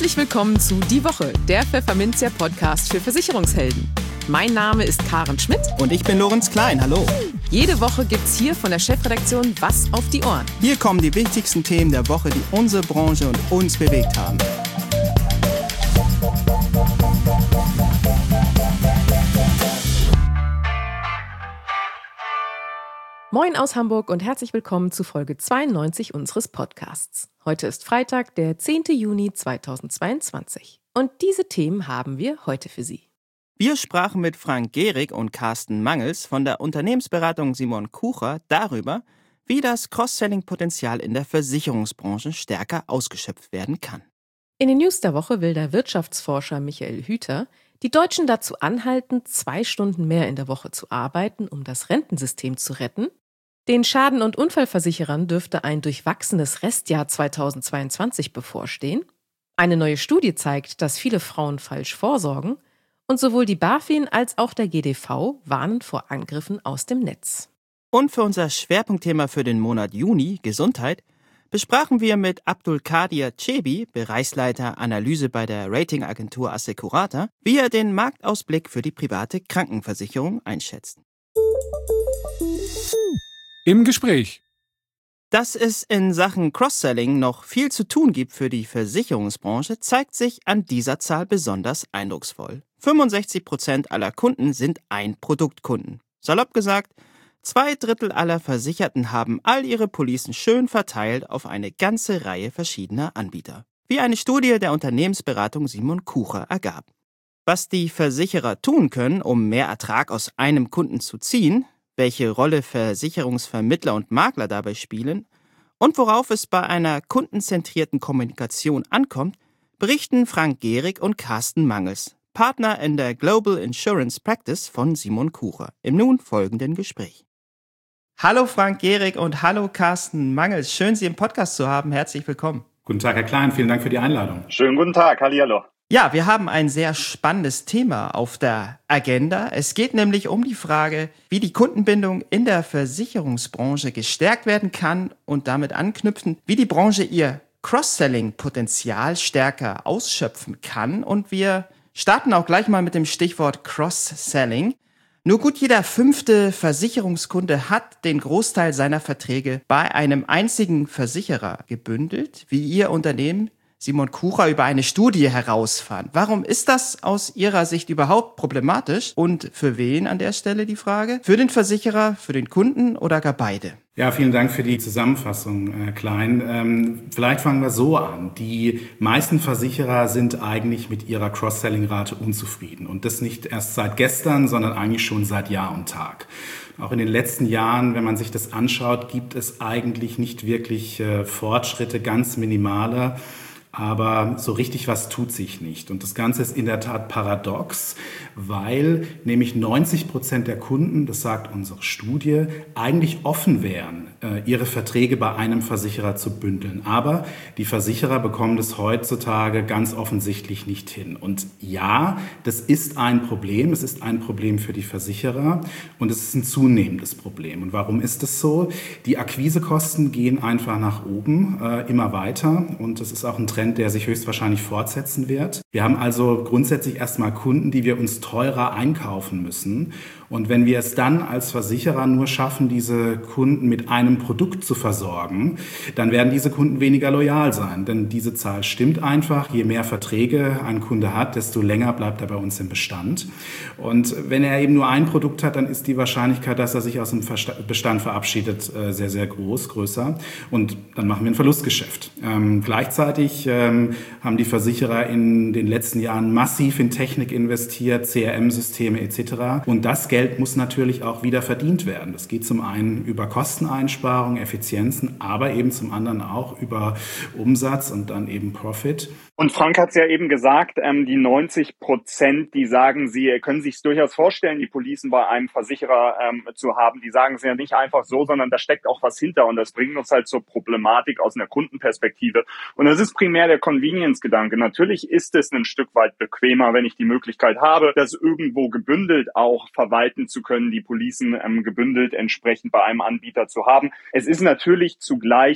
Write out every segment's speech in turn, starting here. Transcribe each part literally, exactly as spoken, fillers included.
Herzlich willkommen zu Die Woche, der Pfefferminzia Podcast für Versicherungshelden. Mein Name ist Karen Schmidt. Und ich bin Lorenz Klein, hallo. Jede Woche gibt's hier von der Chefredaktion was auf die Ohren. Hier kommen die wichtigsten Themen der Woche, die unsere Branche und uns bewegt haben. Moin aus Hamburg und herzlich willkommen zu Folge zweiundneunzig unseres Podcasts. Heute ist Freitag, der zehnten Juni zweitausendzweiundzwanzig. Und diese Themen haben wir heute für Sie. Wir sprachen mit Frank Gehrig und Carsten Mangels von der Unternehmensberatung Simon Kucher darüber, wie das Cross-Selling-Potenzial in der Versicherungsbranche stärker ausgeschöpft werden kann. In den News der Woche will der Wirtschaftsforscher Michael Hüter die Deutschen dazu anhalten, zwei Stunden mehr in der Woche zu arbeiten, um das Rentensystem zu retten. Den Schaden- und Unfallversicherern dürfte ein durchwachsenes Restjahr zweitausendzweiundzwanzig bevorstehen. Eine neue Studie zeigt, dass viele Frauen falsch vorsorgen. Und sowohl die BaFin als auch der G D V warnen vor Angriffen aus dem Netz. Und für unser Schwerpunktthema für den Monat Juni, Gesundheit, besprachen wir mit Abdul Kadir Cebi, Bereichsleiter Analyse bei der Ratingagentur Assecurata, wie er den Marktausblick für die private Krankenversicherung einschätzt. Im Gespräch. Dass es in Sachen Cross-Selling noch viel zu tun gibt für die Versicherungsbranche, zeigt sich an dieser Zahl besonders eindrucksvoll. fünfundsechzig Prozent aller Kunden sind Ein-Produkt-Kunden. Salopp gesagt, zwei Drittel aller Versicherten haben all ihre Policen schön verteilt auf eine ganze Reihe verschiedener Anbieter. Wie eine Studie der Unternehmensberatung Simon Kucher ergab. Was die Versicherer tun können, um mehr Ertrag aus einem Kunden zu ziehen, welche Rolle Versicherungsvermittler und Makler dabei spielen und worauf es bei einer kundenzentrierten Kommunikation ankommt, berichten Frank Gehrig und Carsten Mangels, Partner in der Global Insurance Practice von Simon Kucher, im nun folgenden Gespräch. Hallo Frank Gehrig und hallo Carsten Mangels. Schön, Sie im Podcast zu haben. Herzlich willkommen. Guten Tag, Herr Klein. Vielen Dank für die Einladung. Schönen guten Tag. Hallihallo. Ja, wir haben ein sehr spannendes Thema auf der Agenda. Es geht nämlich um die Frage, wie die Kundenbindung in der Versicherungsbranche gestärkt werden kann und damit anknüpfen, wie die Branche ihr Cross-Selling-Potenzial stärker ausschöpfen kann. Und wir starten auch gleich mal mit dem Stichwort Cross-Selling. Nur gut jeder fünfte Versicherungskunde hat den Großteil seiner Verträge bei einem einzigen Versicherer gebündelt, wie Ihr Unternehmen Simon Kucher über eine Studie herausfand. Warum ist das aus Ihrer Sicht überhaupt problematisch? Und für wen an der Stelle die Frage? Für den Versicherer, für den Kunden oder gar beide? Ja, vielen Dank für die Zusammenfassung, Herr Klein. Ähm, vielleicht fangen wir so an. Die meisten Versicherer sind eigentlich mit ihrer Cross-Selling-Rate unzufrieden. Und das nicht erst seit gestern, sondern eigentlich schon seit Jahr und Tag. Auch in den letzten Jahren, wenn man sich das anschaut, gibt es eigentlich nicht wirklich äh, Fortschritte, ganz minimale. Aber so richtig was tut sich nicht. Und das Ganze ist in der Tat paradox, weil nämlich neunzig Prozent der Kunden, das sagt unsere Studie, eigentlich offen wären, ihre Verträge bei einem Versicherer zu bündeln. Aber die Versicherer bekommen das heutzutage ganz offensichtlich nicht hin. Und ja, das ist ein Problem. Es ist ein Problem für die Versicherer und es ist ein zunehmendes Problem. Und warum ist das so? Die Akquisekosten gehen einfach nach oben, äh, immer weiter. Und das ist auch ein Trend, der sich höchstwahrscheinlich fortsetzen wird. Wir haben also grundsätzlich erstmal Kunden, die wir uns teurer einkaufen müssen. Und wenn wir es dann als Versicherer nur schaffen, diese Kunden mit einem Produkt zu versorgen, dann werden diese Kunden weniger loyal sein. Denn diese Zahl stimmt einfach. Je mehr Verträge ein Kunde hat, desto länger bleibt er bei uns im Bestand. Und wenn er eben nur ein Produkt hat, dann ist die Wahrscheinlichkeit, dass er sich aus dem Bestand verabschiedet, sehr, sehr groß, größer. Und dann machen wir ein Verlustgeschäft. Ähm, gleichzeitig ähm, haben die Versicherer in den letzten Jahren massiv in Technik investiert, C R M-Systeme et cetera. Und das Geld muss natürlich auch wieder verdient werden. Das geht zum einen über Kosteneinsparungen, Effizienzen, aber eben zum anderen auch über Umsatz und dann eben Profit. Und Frank hat es ja eben gesagt, ähm, die neunzig Prozent, die sagen, sie können sich durchaus vorstellen, die Policen bei einem Versicherer ähm, zu haben. Die sagen es ja nicht einfach so, sondern da steckt auch was hinter. Und das bringt uns halt zur Problematik aus einer Kundenperspektive. Und das ist primär der Convenience-Gedanke. Natürlich ist es ein Stück weit bequemer, wenn ich die Möglichkeit habe, das irgendwo gebündelt auch verwalten zu können, die Policen ähm, gebündelt entsprechend bei einem Anbieter zu haben. Es ist natürlich zugleich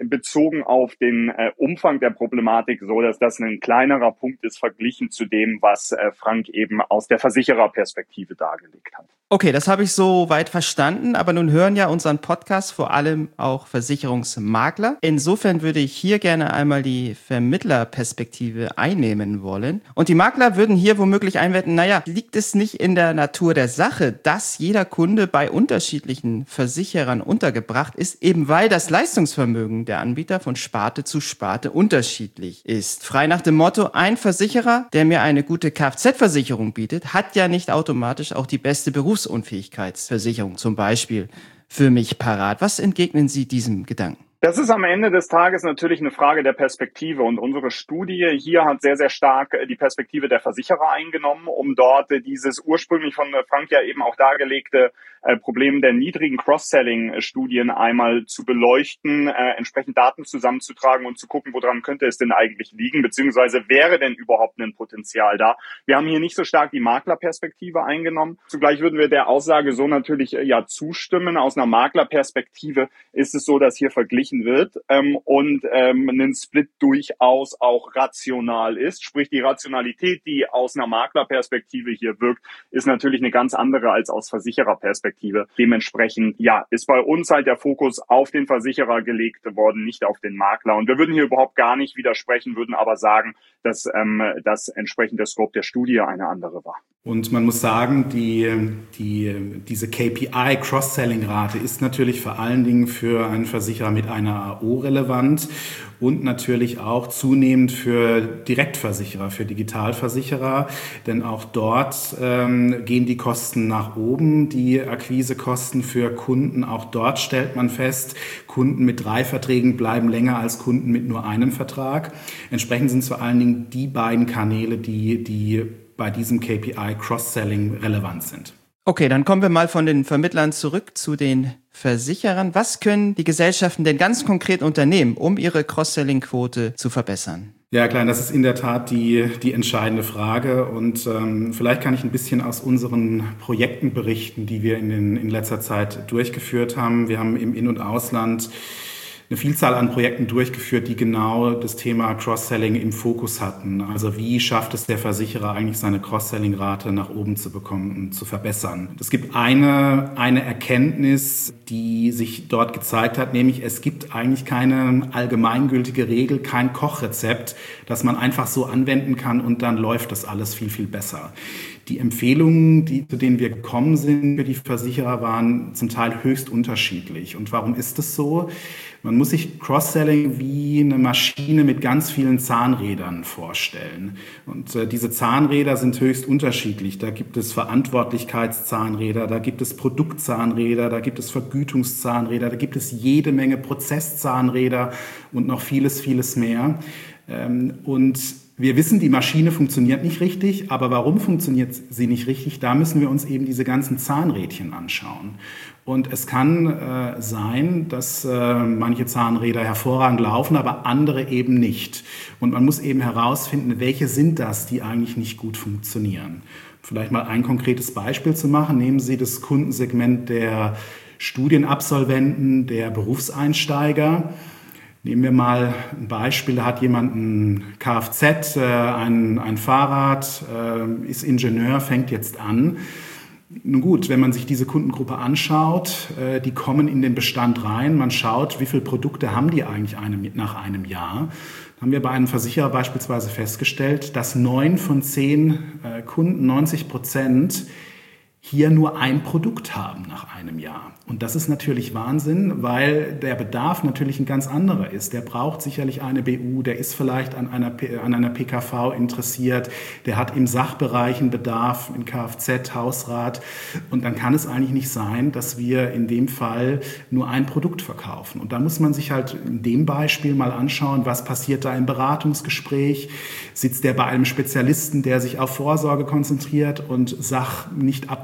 bezogen auf den äh, Umfang der Problematik so, dass das ein kleinerer Punkt ist verglichen zu dem, was äh, Frank eben aus der Versichererperspektive dargelegt hat. Okay, das habe ich so weit verstanden, aber nun hören ja unseren Podcast vor allem auch Versicherungsmakler. Insofern würde ich hier gerne einmal die Vermittlerperspektive einnehmen wollen. Und die Makler würden hier womöglich einwenden, naja, liegt es nicht in der Natur der Sache, dass jeder Kunde bei unterschiedlichen Versicherern untergebracht ist, eben weil das Leistungsvermögen der Anbieter von Sparte zu Sparte unterschiedlich ist. Frei nach dem Motto, ein Versicherer, der mir eine gute Kfz-Versicherung bietet, hat ja nicht automatisch auch die beste Berufsunfähigkeitsversicherung zum Beispiel für mich parat. Was entgegnen Sie diesem Gedanken? Das ist am Ende des Tages natürlich eine Frage der Perspektive und unsere Studie hier hat sehr, sehr stark die Perspektive der Versicherer eingenommen, um dort dieses ursprünglich von Frank ja eben auch dargelegte Problem der niedrigen Cross-Selling-Studien einmal zu beleuchten, äh, entsprechend Daten zusammenzutragen und zu gucken, woran könnte es denn eigentlich liegen, beziehungsweise wäre denn überhaupt ein Potenzial da. Wir haben hier nicht so stark die Maklerperspektive eingenommen. Zugleich würden wir der Aussage so natürlich äh, ja zustimmen. Aus einer Maklerperspektive ist es so, dass hier verglichen wird ähm, und ähm, ein Split durchaus auch rational ist. Sprich, die Rationalität, die aus einer Maklerperspektive hier wirkt, ist natürlich eine ganz andere als aus Versichererperspektive. Dementsprechend, ja, ist bei uns halt der Fokus auf den Versicherer gelegt worden, nicht auf den Makler. Und wir würden hier überhaupt gar nicht widersprechen, würden aber sagen, dass ähm, das entsprechende Scope der Studie eine andere war. Und man muss sagen, die, die, diese K P I, Cross-Selling-Rate, ist natürlich vor allen Dingen für einen Versicherer mit einer A O relevant und natürlich auch zunehmend für Direktversicherer, für Digitalversicherer, denn auch dort ähm, gehen die Kosten nach oben, die Akquisekosten für Kunden. Auch dort stellt man fest, Kunden mit drei Verträgen bleiben länger als Kunden mit nur einem Vertrag. Entsprechend sind es vor allen Dingen die beiden Kanäle, die, die bei diesem K P I Cross-Selling relevant sind. Okay, dann kommen wir mal von den Vermittlern zurück zu den Versicherern. Was können die Gesellschaften denn ganz konkret unternehmen, um ihre Cross-Selling-Quote zu verbessern? Ja, Klein, das ist in der Tat die, die entscheidende Frage. Und ähm, vielleicht kann ich ein bisschen aus unseren Projekten berichten, die wir in, den, in letzter Zeit durchgeführt haben. Wir haben im In- und Ausland eine Vielzahl an Projekten durchgeführt, die genau das Thema Cross-Selling im Fokus hatten. Also wie schafft es der Versicherer eigentlich, seine Cross-Selling-Rate nach oben zu bekommen und zu verbessern? Es gibt eine, eine Erkenntnis, die sich dort gezeigt hat, nämlich es gibt eigentlich keine allgemeingültige Regel, kein Kochrezept, das man einfach so anwenden kann und dann läuft das alles viel, viel besser. Die Empfehlungen, die, zu denen wir gekommen sind für die Versicherer, waren zum Teil höchst unterschiedlich. Und warum ist das so? Man muss sich Cross-Selling wie eine Maschine mit ganz vielen Zahnrädern vorstellen. Und äh, diese Zahnräder sind höchst unterschiedlich. Da gibt es Verantwortlichkeitszahnräder, da gibt es Produktzahnräder, da gibt es Vergütungszahnräder, da gibt es jede Menge Prozesszahnräder und noch vieles, vieles mehr. Ähm, und wir wissen, die Maschine funktioniert nicht richtig, aber warum funktioniert sie nicht richtig? Da müssen wir uns eben diese ganzen Zahnrädchen anschauen. Und es kann äh, sein, dass äh, manche Zahnräder hervorragend laufen, aber andere eben nicht. Und man muss eben herausfinden, welche sind das, die eigentlich nicht gut funktionieren. Vielleicht mal ein konkretes Beispiel zu machen. Nehmen Sie das Kundensegment der Studienabsolventen, der Berufseinsteiger. Nehmen wir mal ein Beispiel, da hat jemand ein Kfz, äh, ein, ein Fahrrad, äh, ist Ingenieur, fängt jetzt an. Nun gut, wenn man sich diese Kundengruppe anschaut, äh, die kommen in den Bestand rein, man schaut, wie viele Produkte haben die eigentlich einem, nach einem Jahr. Dann haben wir bei einem Versicherer beispielsweise festgestellt, dass neun von zehn äh, Kunden, neunzig Prozent, hier nur ein Produkt haben nach einem Jahr. Und das ist natürlich Wahnsinn, weil der Bedarf natürlich ein ganz anderer ist. Der braucht sicherlich eine B U, der ist vielleicht an einer, an einer P K V interessiert, der hat im Sachbereich einen Bedarf, in Kfz, Hausrat. Und dann kann es eigentlich nicht sein, dass wir in dem Fall nur ein Produkt verkaufen. Und da muss man sich halt in dem Beispiel mal anschauen, was passiert da im Beratungsgespräch? Sitzt der bei einem Spezialisten, der sich auf Vorsorge konzentriert und Sach nicht abdeckt,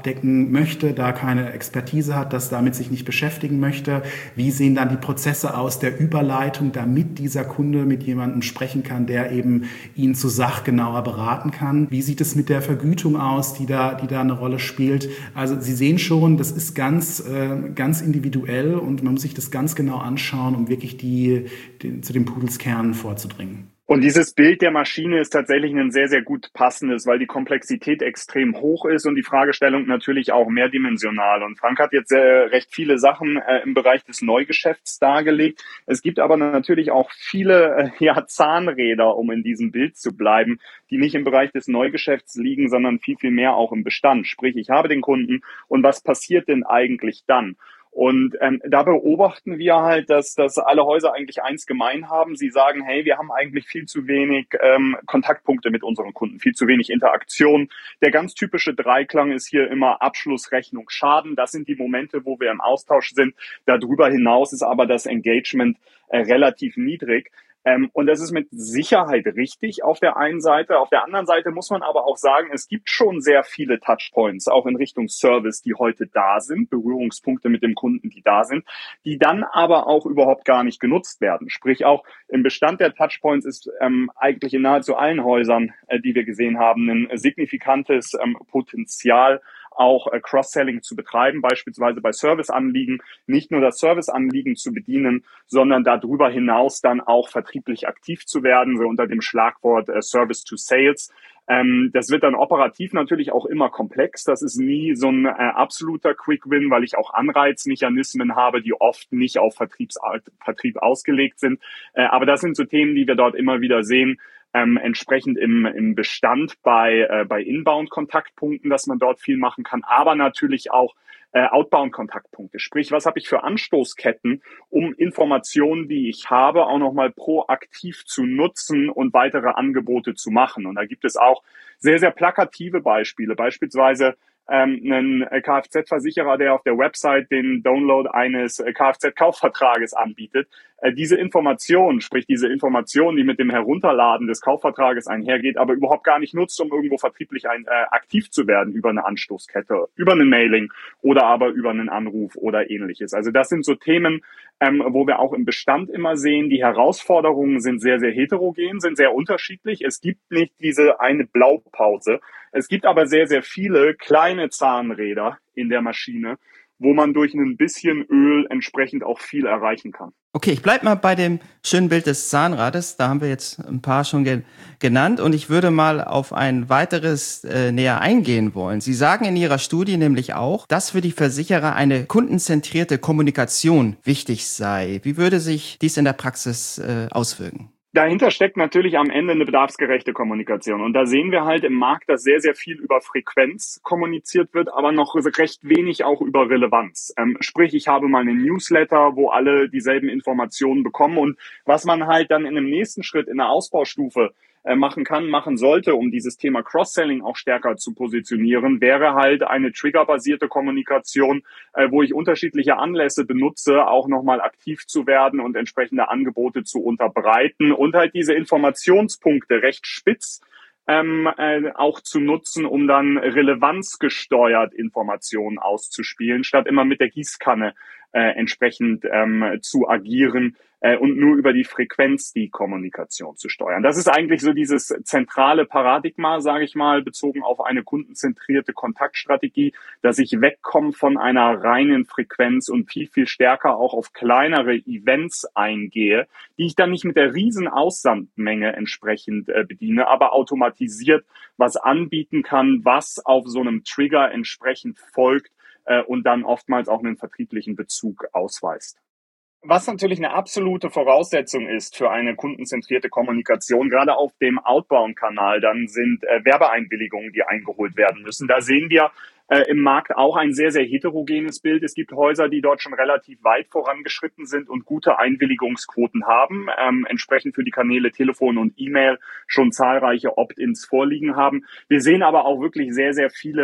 abdecken möchte, da keine Expertise hat, das damit sich nicht beschäftigen möchte? Wie sehen dann die Prozesse aus der Überleitung, damit dieser Kunde mit jemandem sprechen kann, der eben ihn zu sachgenauer beraten kann? Wie sieht es mit der Vergütung aus, die da, die da eine Rolle spielt? Also Sie sehen schon, das ist ganz, äh, ganz individuell und man muss sich das ganz genau anschauen, um wirklich die, die zu dem Pudelskern vorzudringen. Und dieses Bild der Maschine ist tatsächlich ein sehr, sehr gut passendes, weil die Komplexität extrem hoch ist und die Fragestellung natürlich auch mehrdimensional. Und Frank hat jetzt äh, recht viele Sachen äh, im Bereich des Neugeschäfts dargelegt. Es gibt aber natürlich auch viele äh, ja, Zahnräder, um in diesem Bild zu bleiben, die nicht im Bereich des Neugeschäfts liegen, sondern viel, viel mehr auch im Bestand. Sprich, ich habe den Kunden und was passiert denn eigentlich dann? Und ähm, da beobachten wir halt, dass, dass alle Häuser eigentlich eins gemein haben. Sie sagen, hey, wir haben eigentlich viel zu wenig ähm, Kontaktpunkte mit unseren Kunden, viel zu wenig Interaktion. Der ganz typische Dreiklang ist hier immer Abschluss, Rechnung, Schaden. Das sind die Momente, wo wir im Austausch sind. Darüber hinaus ist aber das Engagement äh, relativ niedrig. Ähm, und das ist mit Sicherheit richtig auf der einen Seite. Auf der anderen Seite muss man aber auch sagen, es gibt schon sehr viele Touchpoints, auch in Richtung Service, die heute da sind, Berührungspunkte mit dem Kunden, die da sind, die dann aber auch überhaupt gar nicht genutzt werden. Sprich, auch im Bestand der Touchpoints ist ähm, eigentlich in nahezu allen Häusern, äh, die wir gesehen haben, ein signifikantes ähm, Potenzial, auch äh, Cross-Selling zu betreiben, beispielsweise bei Serviceanliegen, nicht nur das Serviceanliegen zu bedienen, sondern darüber hinaus dann auch vertrieblich aktiv zu werden, so unter dem Schlagwort äh, Service to Sales. Ähm, das wird dann operativ natürlich auch immer komplex. Das ist nie so ein äh, absoluter Quick-Win, weil ich auch Anreizmechanismen habe, die oft nicht auf Vertriebs Vertrieb ausgelegt sind. Äh, aber das sind so Themen, die wir dort immer wieder sehen. Ähm, entsprechend im, im Bestand bei, äh, bei Inbound-Kontaktpunkten, dass man dort viel machen kann, aber natürlich auch äh, Outbound-Kontaktpunkte. Sprich, was habe ich für Anstoßketten, um Informationen, die ich habe, auch nochmal proaktiv zu nutzen und weitere Angebote zu machen. Und da gibt es auch sehr, sehr plakative Beispiele, beispielsweise ähm, einen Kfz-Versicherer, der auf der Website den Download eines Kfz-Kaufvertrages anbietet. Äh, diese Information, sprich diese Information, die mit dem Herunterladen des Kaufvertrages einhergeht, aber überhaupt gar nicht nutzt, um irgendwo vertrieblich ein, äh, aktiv zu werden über eine Anstoßkette, über eine Mailing oder aber über einen Anruf oder ähnliches. Also das sind so Themen, ähm, wo wir auch im Bestand immer sehen, die Herausforderungen sind sehr, sehr heterogen, sind sehr unterschiedlich. Es gibt nicht diese eine Blaupause. Es gibt aber sehr, sehr viele kleine Zahnräder in der Maschine, wo man durch ein bisschen Öl entsprechend auch viel erreichen kann. Okay, ich bleib mal bei dem schönen Bild des Zahnrades. Da haben wir jetzt ein paar schon ge- genannt und ich würde mal auf ein weiteres äh, näher eingehen wollen. Sie sagen in Ihrer Studie nämlich auch, dass für die Versicherer eine kundenzentrierte Kommunikation wichtig sei. Wie würde sich dies in der Praxis äh, auswirken? Dahinter steckt natürlich am Ende eine bedarfsgerechte Kommunikation. Und da sehen wir halt im Markt, dass sehr, sehr viel über Frequenz kommuniziert wird, aber noch recht wenig auch über Relevanz. Ähm, sprich, ich habe mal einen Newsletter, wo alle dieselben Informationen bekommen. Und was man halt dann in einem nächsten Schritt in der Ausbaustufe äh, machen kann, machen sollte, um dieses Thema Cross-Selling auch stärker zu positionieren, wäre halt eine triggerbasierte Kommunikation, äh, wo ich unterschiedliche Anlässe benutze, auch nochmal aktiv zu werden und entsprechende Angebote zu unterbreiten und halt diese Informationspunkte recht spitz ähm, äh, auch zu nutzen, um dann relevanzgesteuert Informationen auszuspielen, statt immer mit der Gießkanne äh, entsprechend ähm, zu agieren äh, und nur über die Frequenz die Kommunikation zu steuern. Das ist eigentlich so dieses zentrale Paradigma, sage ich mal, bezogen auf eine kundenzentrierte Kontaktstrategie, dass ich wegkomme von einer reinen Frequenz und viel, viel stärker auch auf kleinere Events eingehe, die ich dann nicht mit der riesen Aussandmenge entsprechend äh, bediene, aber automatisiert was anbieten kann, was auf so einem Trigger entsprechend folgt, und dann oftmals auch einen vertrieblichen Bezug ausweist. Was natürlich eine absolute Voraussetzung ist für eine kundenzentrierte Kommunikation, gerade auf dem Outbound-Kanal, dann sind äh, Werbeeinwilligungen, die eingeholt werden müssen. Da sehen wir äh, im Markt auch ein sehr, sehr heterogenes Bild. Es gibt Häuser, die dort schon relativ weit vorangeschritten sind und gute Einwilligungsquoten haben, ähm, entsprechend für die Kanäle Telefon und E-Mail schon zahlreiche Opt-ins vorliegen haben. Wir sehen aber auch wirklich sehr, sehr viele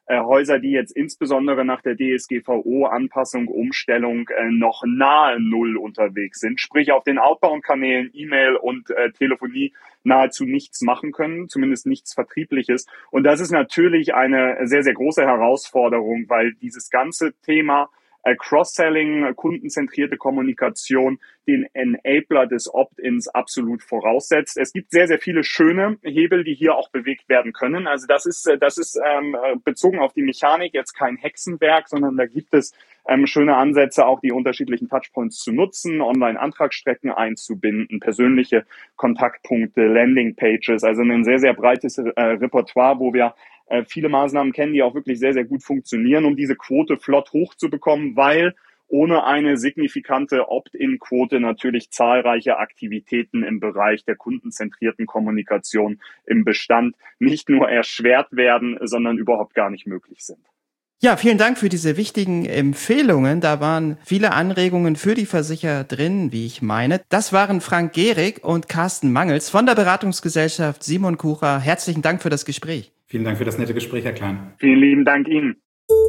äh, Häuser, die jetzt insbesondere nach der D S G V O-Anpassung, Umstellung äh, noch nahe Null unterwegs sind, sprich auf den Outbound-Kanälen, E-Mail und äh, Telefonie nahezu nichts machen können, zumindest nichts Vertriebliches. Und das ist natürlich eine sehr, sehr große Herausforderung, weil dieses ganze Thema äh, Cross-Selling, kundenzentrierte Kommunikation den Enabler des Opt-ins absolut voraussetzt. Es gibt sehr, sehr viele schöne Hebel, die hier auch bewegt werden können. Also das ist, das ist ähm, bezogen auf die Mechanik jetzt kein Hexenwerk, sondern da gibt es ähm, schöne Ansätze, auch die unterschiedlichen Touchpoints zu nutzen, Online-Antragsstrecken einzubinden, persönliche Kontaktpunkte, Landing-Pages, also ein sehr, sehr breites äh, Repertoire, wo wir äh, viele Maßnahmen kennen, die auch wirklich sehr, sehr gut funktionieren, um diese Quote flott hochzubekommen, weil ohne eine signifikante Opt-in-Quote natürlich zahlreiche Aktivitäten im Bereich der kundenzentrierten Kommunikation im Bestand nicht nur erschwert werden, sondern überhaupt gar nicht möglich sind. Ja, vielen Dank für diese wichtigen Empfehlungen. Da waren viele Anregungen für die Versicherer drin, wie ich meine. Das waren Frank Gehrig und Carsten Mangels von der Beratungsgesellschaft Simon Kucher. Herzlichen Dank für das Gespräch. Vielen Dank für das nette Gespräch, Herr Klein. Vielen lieben Dank Ihnen.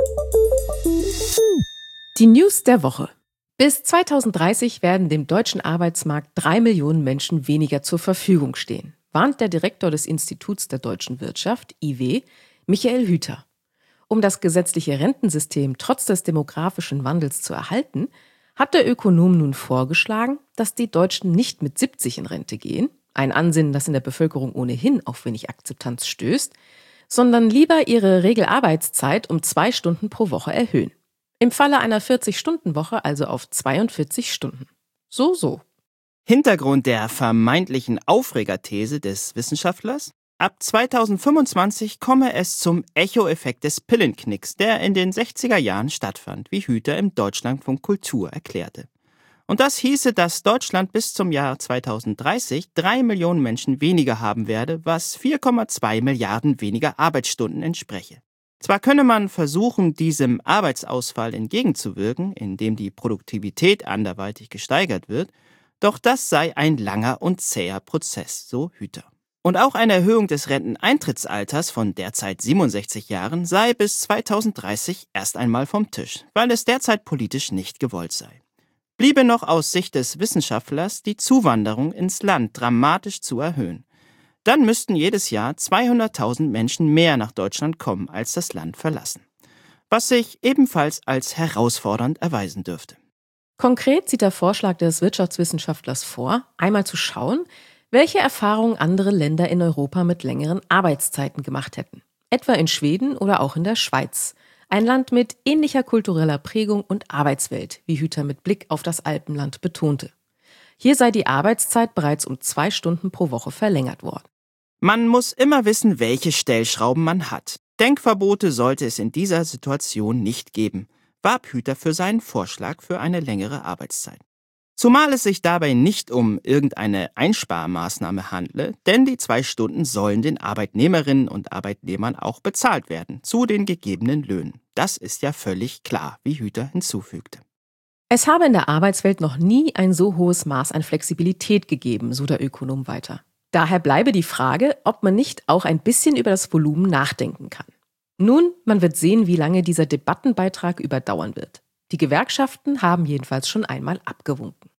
Die News der Woche. Bis zweitausenddreißig werden dem deutschen Arbeitsmarkt drei Millionen Menschen weniger zur Verfügung stehen, warnt der Direktor des Instituts der deutschen Wirtschaft, I W, Michael Hüter. Um das gesetzliche Rentensystem trotz des demografischen Wandels zu erhalten, hat der Ökonom nun vorgeschlagen, dass die Deutschen nicht mit siebzig in Rente gehen, ein Ansinnen, das in der Bevölkerung ohnehin auf wenig Akzeptanz stößt, sondern lieber ihre Regelarbeitszeit um zwei Stunden pro Woche erhöhen. Im Falle einer vierzig-Stunden-Woche also auf zweiundvierzig Stunden. So, so. Hintergrund der vermeintlichen Aufregerthese des Wissenschaftlers? Ab zweitausendfünfundzwanzig komme es zum Echo-Effekt des Pillenknicks, der in den sechziger Jahren stattfand, wie Hüter im Deutschlandfunk Kultur erklärte. Und das hieße, dass Deutschland bis zum Jahr zweitausenddreißig drei Millionen Menschen weniger haben werde, was vier Komma zwei Milliarden weniger Arbeitsstunden entspreche. Zwar könne man versuchen, diesem Arbeitsausfall entgegenzuwirken, indem die Produktivität anderweitig gesteigert wird, doch das sei ein langer und zäher Prozess, so Hüter. Und auch eine Erhöhung des Renteneintrittsalters von derzeit siebenundsechzig Jahren sei bis zweitausenddreißig erst einmal vom Tisch, weil es derzeit politisch nicht gewollt sei. Bliebe noch aus Sicht des Wissenschaftlers die Zuwanderung ins Land dramatisch zu erhöhen. Dann müssten jedes Jahr zweihunderttausend Menschen mehr nach Deutschland kommen, als das Land verlassen. Was sich ebenfalls als herausfordernd erweisen dürfte. Konkret sieht der Vorschlag des Wirtschaftswissenschaftlers vor, einmal zu schauen, welche Erfahrungen andere Länder in Europa mit längeren Arbeitszeiten gemacht hätten. Etwa in Schweden oder auch in der Schweiz. Ein Land mit ähnlicher kultureller Prägung und Arbeitswelt, wie Hüter mit Blick auf das Alpenland betonte. Hier sei die Arbeitszeit bereits um zwei Stunden pro Woche verlängert worden. Man muss immer wissen, welche Stellschrauben man hat. Denkverbote sollte es in dieser Situation nicht geben, warb Hüter für seinen Vorschlag für eine längere Arbeitszeit. Zumal es sich dabei nicht um irgendeine Einsparmaßnahme handle, denn die zwei Stunden sollen den Arbeitnehmerinnen und Arbeitnehmern auch bezahlt werden, zu den gegebenen Löhnen. Das ist ja völlig klar, wie Hüter hinzufügte. Es habe in der Arbeitswelt noch nie ein so hohes Maß an Flexibilität gegeben, so der Ökonom weiter. Daher bleibe die Frage, ob man nicht auch ein bisschen über das Volumen nachdenken kann. Nun, man wird sehen, wie lange dieser Debattenbeitrag überdauern wird. Die Gewerkschaften haben jedenfalls schon einmal abgewunken.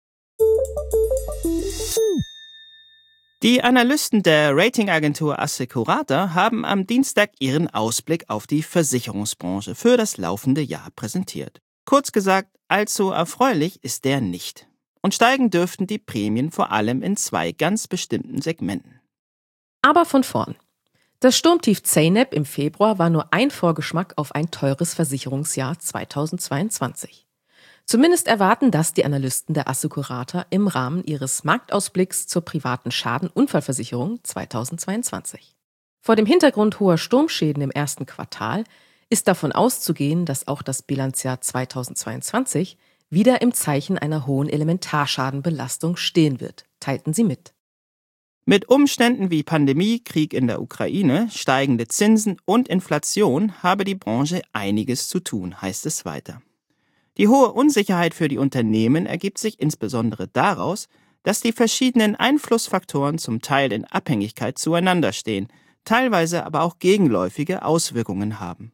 Die Analysten der Ratingagentur Assecurata haben am Dienstag ihren Ausblick auf die Versicherungsbranche für das laufende Jahr präsentiert. Kurz gesagt, allzu erfreulich ist der nicht. Und steigen dürften die Prämien vor allem in zwei ganz bestimmten Segmenten. Aber von vorn. Das Sturmtief Zeynep im Februar war nur ein Vorgeschmack auf ein teures Versicherungsjahr zweitausendzweiundzwanzig. Zumindest erwarten das die Analysten der Assecurata im Rahmen ihres Marktausblicks zur privaten Schadenunfallversicherung zweitausendzweiundzwanzig. Vor dem Hintergrund hoher Sturmschäden im ersten Quartal ist davon auszugehen, dass auch das Bilanzjahr zweitausendzweiundzwanzig wieder im Zeichen einer hohen Elementarschadenbelastung stehen wird, teilten sie mit. Mit Umständen wie Pandemie, Krieg in der Ukraine, steigende Zinsen und Inflation habe die Branche einiges zu tun, heißt es weiter. Die hohe Unsicherheit für die Unternehmen ergibt sich insbesondere daraus, dass die verschiedenen Einflussfaktoren zum Teil in Abhängigkeit zueinander stehen, teilweise aber auch gegenläufige Auswirkungen haben.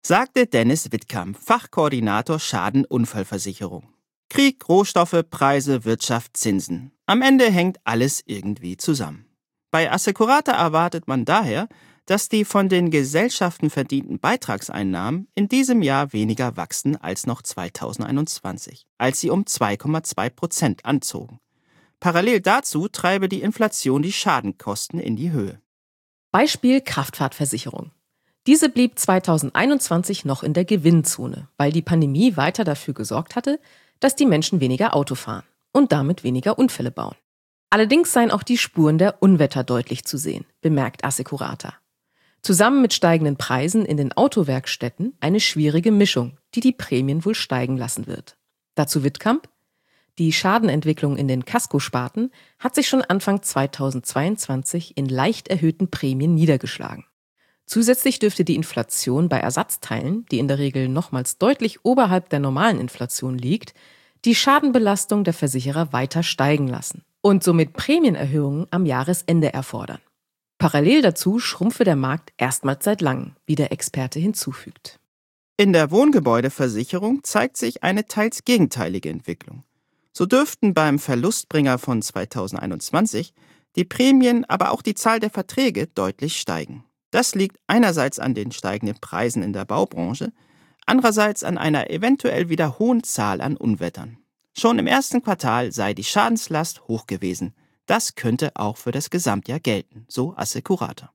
sagte Dennis Wittkamp, Fachkoordinator Schadenunfallversicherung. Krieg, Rohstoffe, Preise, Wirtschaft, Zinsen. Am Ende hängt alles irgendwie zusammen. Bei Assecurata erwartet man daher, dass die von den Gesellschaften verdienten Beitragseinnahmen in diesem Jahr weniger wachsen als noch zweitausendeinundzwanzig, als sie um zwei Komma zwei Prozent anzogen. Parallel dazu treibe die Inflation die Schadenkosten in die Höhe. Beispiel Kraftfahrtversicherung. Diese blieb zweitausendeinundzwanzig noch in der Gewinnzone, weil die Pandemie weiter dafür gesorgt hatte, dass die Menschen weniger Auto fahren und damit weniger Unfälle bauen. Allerdings seien auch die Spuren der Unwetter deutlich zu sehen, bemerkt Assecurata. Zusammen mit steigenden Preisen in den Autowerkstätten eine schwierige Mischung, die die Prämien wohl steigen lassen wird. Dazu Wittkamp: Die Schadenentwicklung in den Kaskosparten hat sich schon Anfang zweitausendzweiundzwanzig in leicht erhöhten Prämien niedergeschlagen. Zusätzlich dürfte die Inflation bei Ersatzteilen, die in der Regel nochmals deutlich oberhalb der normalen Inflation liegt, die Schadenbelastung der Versicherer weiter steigen lassen und somit Prämienerhöhungen am Jahresende erfordern. Parallel dazu schrumpfe der Markt erstmals seit langem, wie der Experte hinzufügt. In der Wohngebäudeversicherung zeigt sich eine teils gegenteilige Entwicklung. So dürften beim Verlustbringer von zweitausendeinundzwanzig die Prämien, aber auch die Zahl der Verträge deutlich steigen. Das liegt einerseits an den steigenden Preisen in der Baubranche, andererseits an einer eventuell wieder hohen Zahl an Unwettern. Schon im ersten Quartal sei die Schadenslast hoch gewesen. Das könnte auch für das Gesamtjahr gelten, so Assecurata.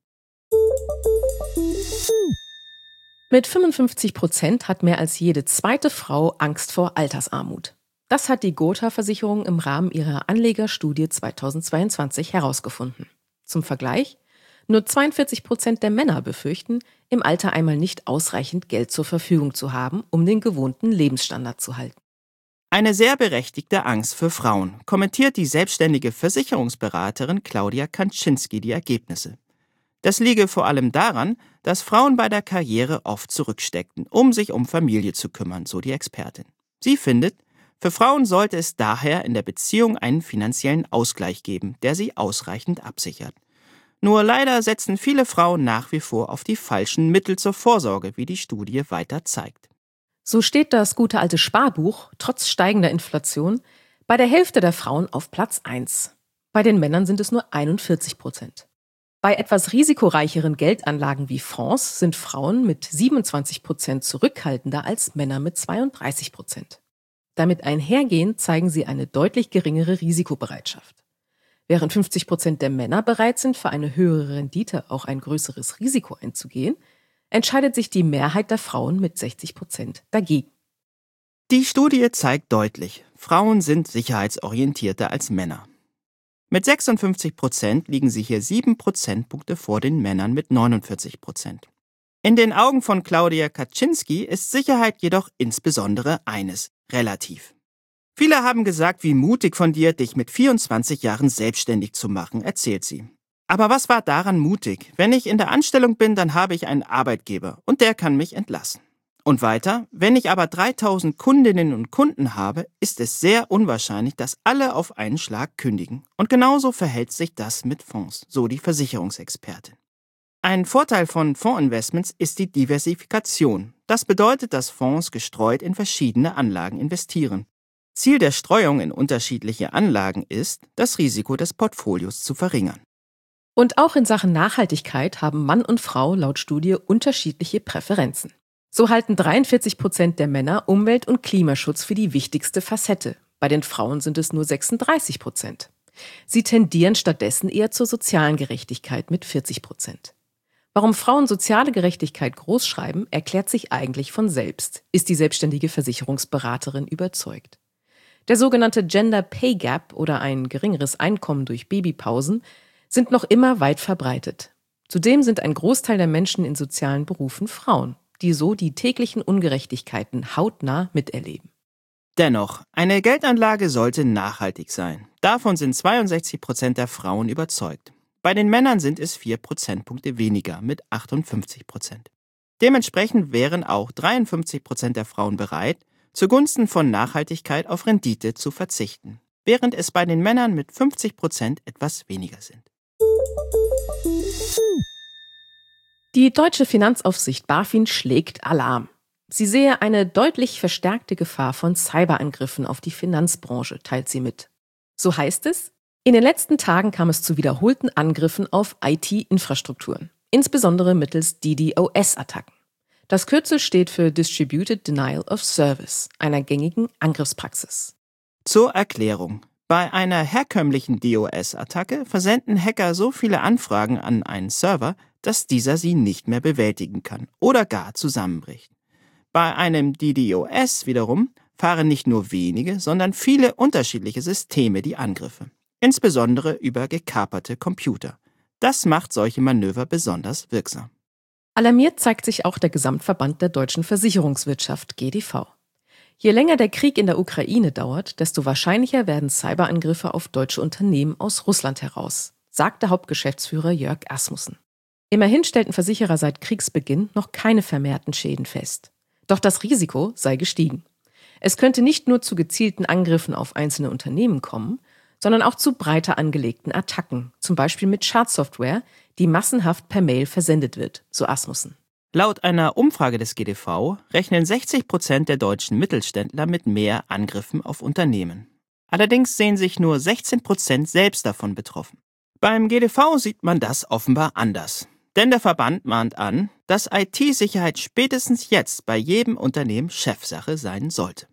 Mit fünfundfünfzig Prozent hat mehr als jede zweite Frau Angst vor Altersarmut. Das hat die Gotha-Versicherung im Rahmen ihrer Anlegerstudie zweitausendzweiundzwanzig herausgefunden. Zum Vergleich: Nur zweiundvierzig Prozent der Männer befürchten, im Alter einmal nicht ausreichend Geld zur Verfügung zu haben, um den gewohnten Lebensstandard zu halten. Eine sehr berechtigte Angst für Frauen, kommentiert die selbstständige Versicherungsberaterin Claudia Kanczynski die Ergebnisse. Das liege vor allem daran, dass Frauen bei der Karriere oft zurücksteckten, um sich um Familie zu kümmern, so die Expertin. Sie findet, für Frauen sollte es daher in der Beziehung einen finanziellen Ausgleich geben, der sie ausreichend absichert. Nur leider setzen viele Frauen nach wie vor auf die falschen Mittel zur Vorsorge, wie die Studie weiter zeigt. So steht das gute alte Sparbuch, trotz steigender Inflation, bei der Hälfte der Frauen auf Platz eins. Bei den Männern sind es nur einundvierzig Prozent. Bei etwas risikoreicheren Geldanlagen wie Fonds sind Frauen mit siebenundzwanzig Prozent zurückhaltender als Männer mit zweiunddreißig Prozent. Damit einhergehend zeigen sie eine deutlich geringere Risikobereitschaft. Während fünfzig Prozent der Männer bereit sind, für eine höhere Rendite auch ein größeres Risiko einzugehen, entscheidet sich die Mehrheit der Frauen mit sechzig Prozent dagegen. Die Studie zeigt deutlich, Frauen sind sicherheitsorientierter als Männer. Mit sechsundfünfzig Prozent liegen sie hier sieben Prozentpunkte vor den Männern mit neunundvierzig Prozent. In den Augen von Claudia Kanczynski ist Sicherheit jedoch insbesondere eines: relativ. Viele haben gesagt, wie mutig von dir, dich mit vierundzwanzig Jahren selbstständig zu machen, erzählt sie. Aber was war daran mutig? Wenn ich in der Anstellung bin, dann habe ich einen Arbeitgeber und der kann mich entlassen. Und weiter, wenn ich aber dreitausend Kundinnen und Kunden habe, ist es sehr unwahrscheinlich, dass alle auf einen Schlag kündigen. Und genauso verhält sich das mit Fonds, so die Versicherungsexpertin. Ein Vorteil von Fondsinvestments ist die Diversifikation. Das bedeutet, dass Fonds gestreut in verschiedene Anlagen investieren. Ziel der Streuung in unterschiedliche Anlagen ist, das Risiko des Portfolios zu verringern. Und auch in Sachen Nachhaltigkeit haben Mann und Frau laut Studie unterschiedliche Präferenzen. So halten dreiundvierzig Prozent der Männer Umwelt- und Klimaschutz für die wichtigste Facette. Bei den Frauen sind es nur sechsunddreißig Prozent. Sie tendieren stattdessen eher zur sozialen Gerechtigkeit mit vierzig Prozent. Warum Frauen soziale Gerechtigkeit großschreiben, erklärt sich eigentlich von selbst, ist die selbstständige Versicherungsberaterin überzeugt. Der sogenannte Gender Pay Gap oder ein geringeres Einkommen durch Babypausen sind noch immer weit verbreitet. Zudem sind ein Großteil der Menschen in sozialen Berufen Frauen, die so die täglichen Ungerechtigkeiten hautnah miterleben. Dennoch, eine Geldanlage sollte nachhaltig sein. Davon sind zweiundsechzig Prozent der Frauen überzeugt. Bei den Männern sind es vier Prozentpunkte weniger mit achtundfünfzig Prozent. Dementsprechend wären auch dreiundfünfzig Prozent der Frauen bereit, zugunsten von Nachhaltigkeit auf Rendite zu verzichten, während es bei den Männern mit fünfzig Prozent etwas weniger sind. Die deutsche Finanzaufsicht BaFin schlägt Alarm. Sie sehe eine deutlich verstärkte Gefahr von Cyberangriffen auf die Finanzbranche, teilt sie mit. So heißt es, in den letzten Tagen kam es zu wiederholten Angriffen auf I T-Infrastrukturen, insbesondere mittels DDoS-Attacken. Das Kürzel steht für Distributed Denial of Service, einer gängigen Angriffspraxis. Zur Erklärung. Bei einer herkömmlichen DOS-Attacke versenden Hacker so viele Anfragen an einen Server, dass dieser sie nicht mehr bewältigen kann oder gar zusammenbricht. Bei einem DDoS wiederum fahren nicht nur wenige, sondern viele unterschiedliche Systeme die Angriffe, insbesondere über gekaperte Computer. Das macht solche Manöver besonders wirksam. Alarmiert zeigt sich auch der Gesamtverband der deutschen Versicherungswirtschaft G D V. Je länger der Krieg in der Ukraine dauert, desto wahrscheinlicher werden Cyberangriffe auf deutsche Unternehmen aus Russland heraus, sagte Hauptgeschäftsführer Jörg Asmussen. Immerhin stellten Versicherer seit Kriegsbeginn noch keine vermehrten Schäden fest. Doch das Risiko sei gestiegen. Es könnte nicht nur zu gezielten Angriffen auf einzelne Unternehmen kommen, sondern auch zu breiter angelegten Attacken, zum Beispiel mit Schadsoftware, die massenhaft per Mail versendet wird, so Asmussen. Laut einer Umfrage des G D V rechnen sechzig Prozent der deutschen Mittelständler mit mehr Angriffen auf Unternehmen. Allerdings sehen sich nur sechzehn Prozent selbst davon betroffen. Beim G D V sieht man das offenbar anders. Denn der Verband mahnt an, dass I T-Sicherheit spätestens jetzt bei jedem Unternehmen Chefsache sein sollte.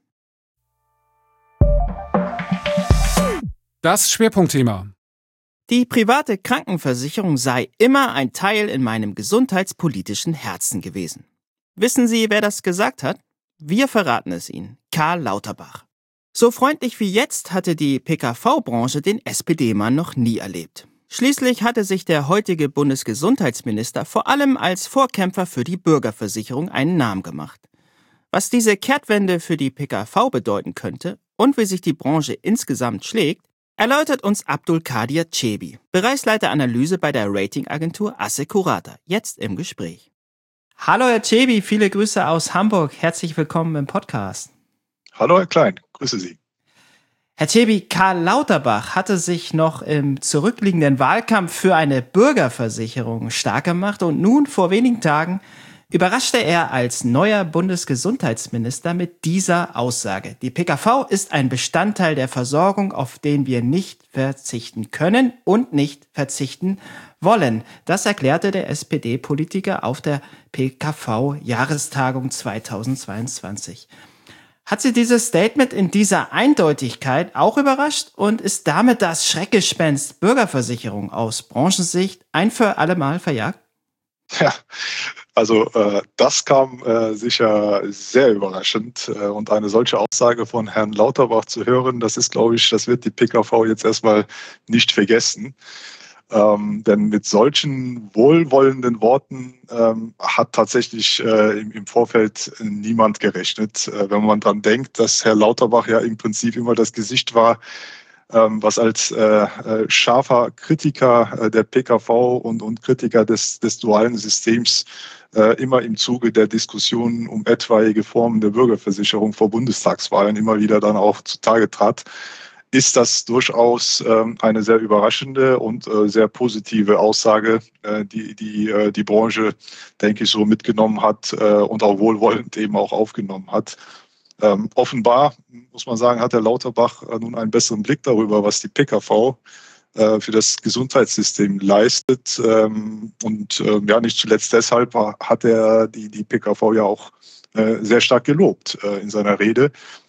Das Schwerpunktthema. Die private Krankenversicherung sei immer ein Teil in meinem gesundheitspolitischen Herzen gewesen. Wissen Sie, wer das gesagt hat? Wir verraten es Ihnen. Karl Lauterbach. So freundlich wie jetzt hatte die P K V-Branche den S P D-Mann noch nie erlebt. Schließlich hatte sich der heutige Bundesgesundheitsminister vor allem als Vorkämpfer für die Bürgerversicherung einen Namen gemacht. Was diese Kehrtwende für die P K V bedeuten könnte und wie sich die Branche insgesamt schlägt, erläutert uns Abdulkadir Cebi, Bereichsleiter Analyse bei der Ratingagentur Assecurata, jetzt im Gespräch. Hallo Herr Cebi, viele Grüße aus Hamburg. Herzlich willkommen im Podcast. Hallo Herr Klein, grüße Sie. Herr Cebi, Karl Lauterbach hatte sich noch im zurückliegenden Wahlkampf für eine Bürgerversicherung stark gemacht und nun vor wenigen Tagen überraschte er als neuer Bundesgesundheitsminister mit dieser Aussage. Die P K V ist ein Bestandteil der Versorgung, auf den wir nicht verzichten können und nicht verzichten wollen. Das erklärte der S P D-Politiker auf der P K V-Jahrestagung zweitausendzweiundzwanzig. Hat Sie dieses Statement in dieser Eindeutigkeit auch überrascht und ist damit das Schreckgespenst Bürgerversicherung aus Branchensicht ein für alle Mal verjagt? Ja, also äh, das kam äh, sicher sehr überraschend äh, und eine solche Aussage von Herrn Lauterbach zu hören, das ist, glaube ich, das wird die P K V jetzt erstmal nicht vergessen. Ähm, denn mit solchen wohlwollenden Worten ähm, hat tatsächlich äh, im, im Vorfeld niemand gerechnet. Äh, wenn man dran denkt, dass Herr Lauterbach ja im Prinzip immer das Gesicht war, ähm, was als äh, äh, scharfer Kritiker äh, der P K V und, und Kritiker des, des dualen Systems äh, immer im Zuge der Diskussionen um etwaige Formen der Bürgerversicherung vor Bundestagswahlen immer wieder dann auch zutage trat, ist das durchaus ähm, eine sehr überraschende und äh, sehr positive Aussage, äh, die die, äh, die Branche, denke ich, so mitgenommen hat äh, und auch wohlwollend eben auch aufgenommen hat. Ähm, offenbar, muss man sagen, hat Herr Lauterbach äh, nun einen besseren Blick darüber, was die P K V äh, für das Gesundheitssystem leistet. Ähm, und äh, ja, nicht zuletzt deshalb war, hat er die, die P K V ja auch äh, sehr stark gelobt äh, in seiner Rede.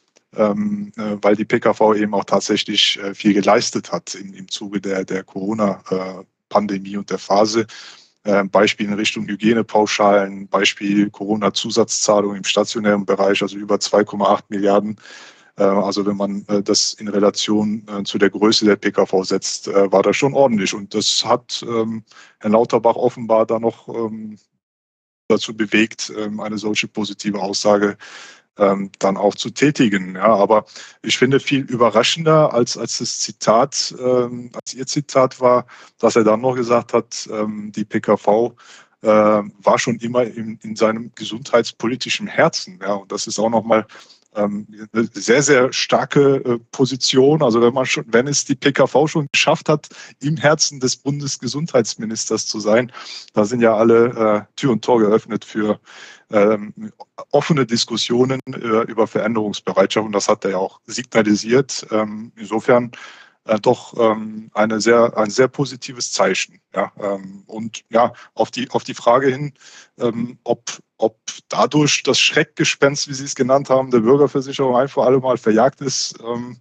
Ähm, äh, weil die P K V eben auch tatsächlich äh, viel geleistet hat in, im Zuge der, der Corona-Pandemie und der Phase. Äh, Beispiel in Richtung Hygienepauschalen, Beispiel Corona-Zusatzzahlungen im stationären Bereich, also über zwei Komma acht Milliarden. Äh, also wenn man äh, das in Relation äh, zu der Größe der P K V setzt, äh, war das schon ordentlich. Und das hat ähm, Herrn Lauterbach offenbar da noch ähm, dazu bewegt, ähm, eine solche positive Aussage Ähm, dann auch zu tätigen. Ja, aber ich finde viel überraschender als, als das Zitat, ähm, als Ihr Zitat war, dass er dann noch gesagt hat, ähm, die P K V äh, war schon immer in, in seinem gesundheitspolitischen Herzen. Ja, und das ist auch nochmal ähm, eine sehr, sehr starke äh, Position. Also wenn man schon, wenn es die P K V schon geschafft hat, im Herzen des Bundesgesundheitsministers zu sein, da sind ja alle äh, Tür und Tor geöffnet für ähm, offene Diskussionen äh, über Veränderungsbereitschaft. Und das hat er ja auch signalisiert. Ähm, insofern Äh, doch ähm, eine sehr, ein sehr positives Zeichen. Ja, ähm, und ja, auf die, auf die Frage hin, ähm, ob, ob dadurch das Schreckgespenst, wie Sie es genannt haben, der Bürgerversicherung ein für alle Mal verjagt ist, ähm,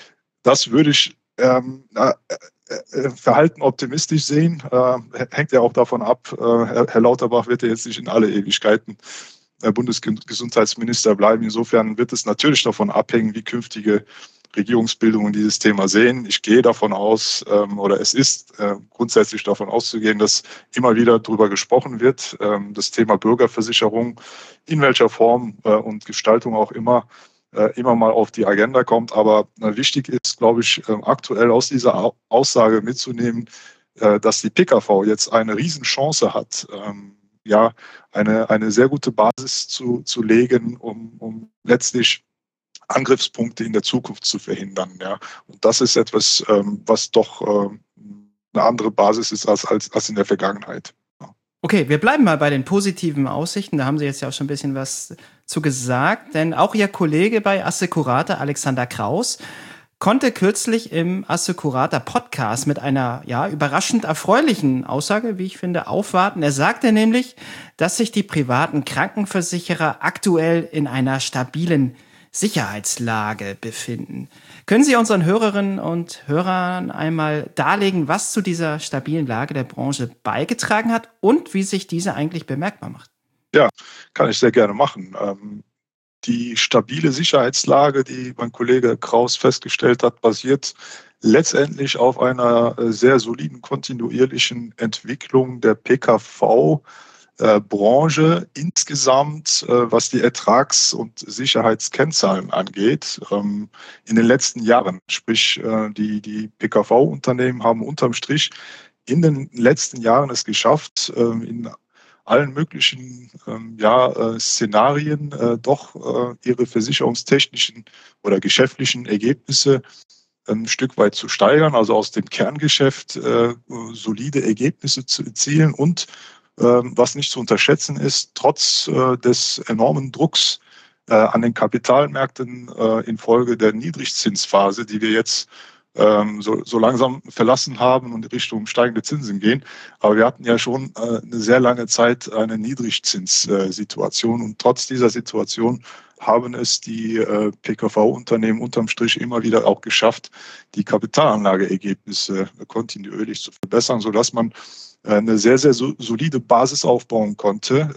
das würde ich ähm, äh, äh, verhalten optimistisch sehen. Äh, hängt ja auch davon ab, äh, Herr, Herr Lauterbach wird ja jetzt nicht in alle Ewigkeiten äh, Bundesgesundheitsminister bleiben. Insofern wird es natürlich davon abhängen, wie künftige Regierungsbildungen dieses Thema sehen. Ich gehe davon aus, ähm, oder es ist äh, grundsätzlich davon auszugehen, dass immer wieder darüber gesprochen wird, ähm, das Thema Bürgerversicherung, in welcher Form äh, und Gestaltung auch immer, äh, immer mal auf die Agenda kommt. Aber äh, wichtig ist, glaube ich, äh, aktuell aus dieser Au- Aussage mitzunehmen, äh, dass die P K V jetzt eine Riesenchance hat, ähm, ja, eine, eine sehr gute Basis zu, zu legen, um, um letztlich Angriffspunkte in der Zukunft zu verhindern. Ja. Und das ist etwas, ähm, was doch ähm, eine andere Basis ist als, als, als in der Vergangenheit. Ja. Okay, wir bleiben mal bei den positiven Aussichten. Da haben Sie jetzt ja auch schon ein bisschen was zu gesagt. Denn auch Ihr Kollege bei Assecurata, Alexander Kraus, konnte kürzlich im Assecurata Podcast mit einer ja überraschend erfreulichen Aussage, wie ich finde, aufwarten. Er sagte nämlich, dass sich die privaten Krankenversicherer aktuell in einer stabilen Sicherheitslage befinden. Können Sie unseren Hörerinnen und Hörern einmal darlegen, was zu dieser stabilen Lage der Branche beigetragen hat und wie sich diese eigentlich bemerkbar macht? Ja, kann ich sehr gerne machen. Ähm, die stabile Sicherheitslage, die mein Kollege Kraus festgestellt hat, basiert letztendlich auf einer sehr soliden kontinuierlichen Entwicklung der P K V Äh, Branche insgesamt, äh, was die Ertrags- und Sicherheitskennzahlen angeht, ähm, in den letzten Jahren. Sprich, äh, die, die P K V-Unternehmen haben unterm Strich in den letzten Jahren es geschafft, äh, in allen möglichen ähm, ja, äh, Szenarien äh, doch äh, ihre versicherungstechnischen oder geschäftlichen Ergebnisse ein Stück weit zu steigern, also aus dem Kerngeschäft äh, solide Ergebnisse zu erzielen und was nicht zu unterschätzen ist, trotz äh, des enormen Drucks äh, an den Kapitalmärkten äh, infolge der Niedrigzinsphase, die wir jetzt ähm, so, so langsam verlassen haben und in Richtung steigende Zinsen gehen. Aber wir hatten ja schon äh, eine sehr lange Zeit eine Niedrigzinssituation und trotz dieser Situation haben es die äh, P K V-Unternehmen unterm Strich immer wieder auch geschafft, die Kapitalanlageergebnisse kontinuierlich zu verbessern, sodass man eine sehr, sehr solide Basis aufbauen konnte,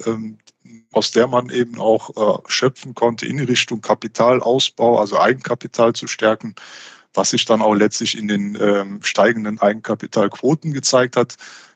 aus der man eben auch schöpfen konnte in Richtung Kapitalausbau, also Eigenkapital zu stärken, was sich dann auch letztlich in den steigenden Eigenkapitalquoten gezeigt hat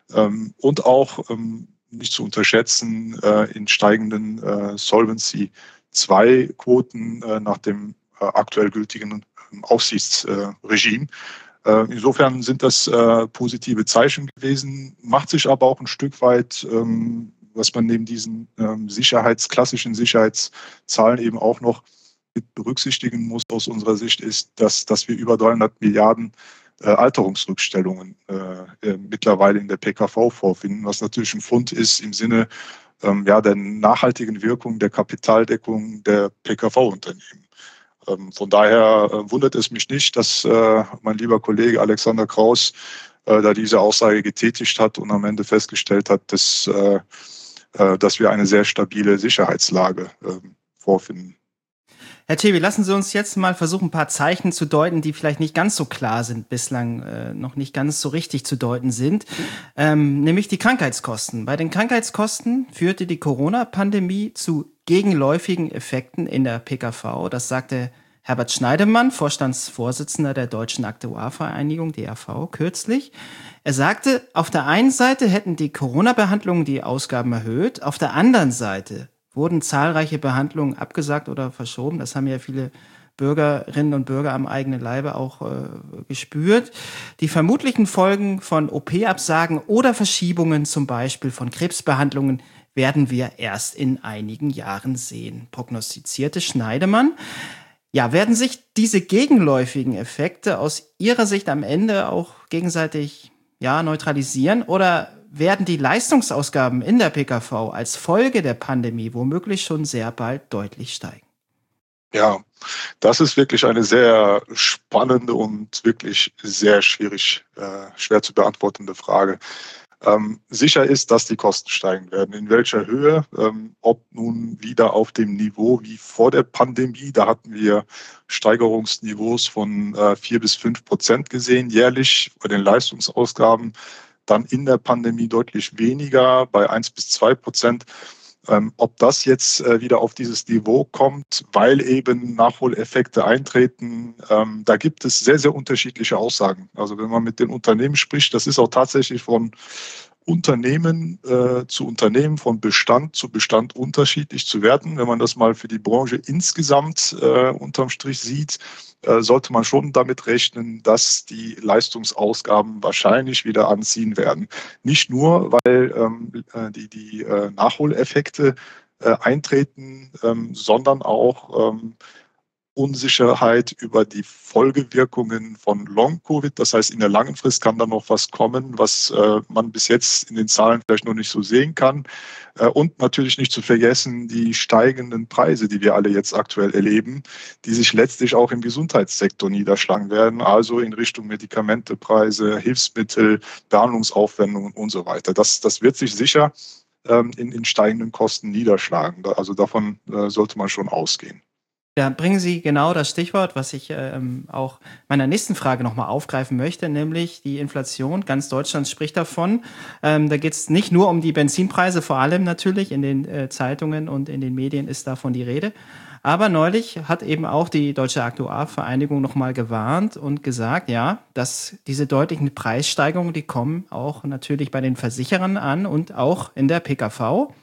und auch nicht zu unterschätzen in steigenden Solvency zwei Quoten nach dem aktuell gültigen Aufsichtsregime. Insofern sind das äh, positive Zeichen gewesen, macht sich aber auch ein Stück weit, ähm, was man neben diesen ähm, Sicherheits-, klassischen Sicherheitszahlen eben auch noch mit berücksichtigen muss aus unserer Sicht, ist, dass, dass wir über dreihundert Milliarden äh, Alterungsrückstellungen äh, äh, mittlerweile in der P K V vorfinden, was natürlich ein Fund ist im Sinne ähm, ja, der nachhaltigen Wirkung der Kapitaldeckung der P K V-Unternehmen. Von daher wundert es mich nicht, dass äh, mein lieber Kollege Alexander Kraus äh, da diese Aussage getätigt hat und am Ende festgestellt hat, dass, äh, äh, dass wir eine sehr stabile Sicherheitslage äh, vorfinden. Herr Tscheby, lassen Sie uns jetzt mal versuchen, ein paar Zeichen zu deuten, die vielleicht nicht ganz so klar sind, bislang äh, noch nicht ganz so richtig zu deuten sind, ähm, nämlich die Krankheitskosten. Bei den Krankheitskosten führte die Corona-Pandemie zu gegenläufigen Effekten in der P K V. Das sagte Herbert Schneidemann, Vorstandsvorsitzender der Deutschen Aktuarvereinigung, D A V, kürzlich. Er sagte, auf der einen Seite hätten die Corona-Behandlungen die Ausgaben erhöht, auf der anderen Seite wurden zahlreiche Behandlungen abgesagt oder verschoben. Das haben ja viele Bürgerinnen und Bürger am eigenen Leibe auch äh, gespürt. Die vermutlichen Folgen von O P-Absagen oder Verschiebungen, zum Beispiel von Krebsbehandlungen, werden wir erst in einigen Jahren sehen, prognostizierte Schneidemann. Ja, werden sich diese gegenläufigen Effekte aus Ihrer Sicht am Ende auch gegenseitig ja, neutralisieren oder werden die Leistungsausgaben in der P K V als Folge der Pandemie womöglich schon sehr bald deutlich steigen? Ja, das ist wirklich eine sehr spannende und wirklich sehr schwierig, äh, schwer zu beantwortende Frage. Ähm, sicher ist, dass die Kosten steigen werden. In welcher Höhe? Ähm, ob nun wieder auf dem Niveau wie vor der Pandemie. Da hatten wir Steigerungsniveaus von äh, vier bis fünf Prozent gesehen jährlich bei den Leistungsausgaben. Dann in der Pandemie deutlich weniger, bei eins bis zwei Prozent. Ähm, ob das jetzt äh, wieder auf dieses Niveau kommt, weil eben Nachholeffekte eintreten, ähm, da gibt es sehr, sehr unterschiedliche Aussagen. Also wenn man mit den Unternehmen spricht, das ist auch tatsächlich von Unternehmen äh, zu Unternehmen, von Bestand zu Bestand unterschiedlich zu werten. Wenn man das mal für die Branche insgesamt äh, unterm Strich sieht, äh, sollte man schon damit rechnen, dass die Leistungsausgaben wahrscheinlich wieder anziehen werden. Nicht nur, weil ähm, die, die äh, Nachholeffekte äh, eintreten, ähm, sondern auch ähm, Unsicherheit über die Folgewirkungen von Long-Covid. Das heißt, in der langen Frist kann da noch was kommen, was äh, man bis jetzt in den Zahlen vielleicht noch nicht so sehen kann. Äh, und natürlich nicht zu vergessen, die steigenden Preise, die wir alle jetzt aktuell erleben, die sich letztlich auch im Gesundheitssektor niederschlagen werden, also in Richtung Medikamentepreise, Hilfsmittel, Behandlungsaufwendungen und so weiter. Das, das wird sich sicher ähm, in, in steigenden Kosten niederschlagen. Also davon äh, sollte man schon ausgehen. Da bringen Sie genau das Stichwort, was ich ähm, auch meiner nächsten Frage nochmal aufgreifen möchte, nämlich die Inflation. Ganz Deutschland spricht davon. Ähm, da geht es nicht nur um die Benzinpreise, vor allem natürlich in den äh, Zeitungen und in den Medien ist davon die Rede. Aber neulich hat eben auch die Deutsche Aktuarvereinigung nochmal gewarnt und gesagt, ja, dass diese deutlichen Preissteigerungen, die kommen auch natürlich bei den Versicherern an und auch in der P K V.